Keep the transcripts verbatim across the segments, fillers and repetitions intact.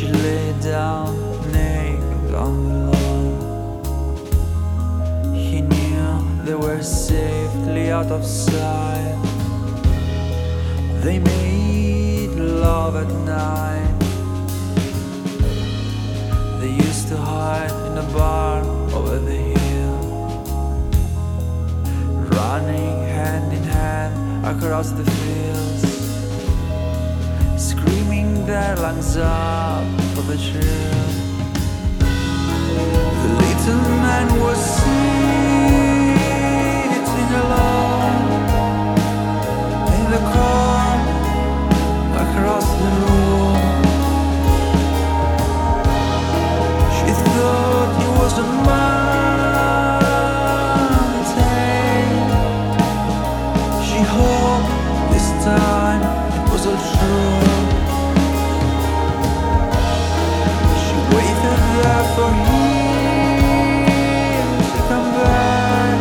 She lay down naked on the lawn. He knew they were safely out of sight. They made love at night. They used to hide in a bar over the hill, running hand in hand across the fields, screaming their lungs up for the chill. The little man was sitting alone in the corner across the room. She thought it was a mountain. She hoped this time it was all true. She waited there for him to come back,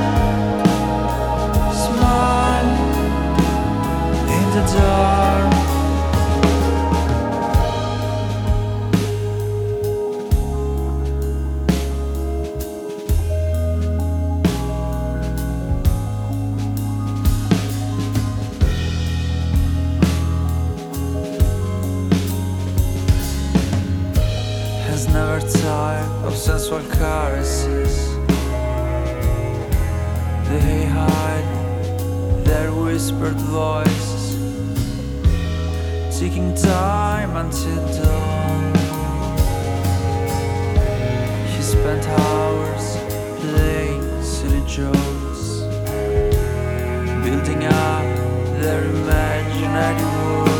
smile in the dark. Never tired of sensual caresses. They hide their whispered voices, ticking time until dawn. He spent hours playing silly jokes, building up their imaginary world.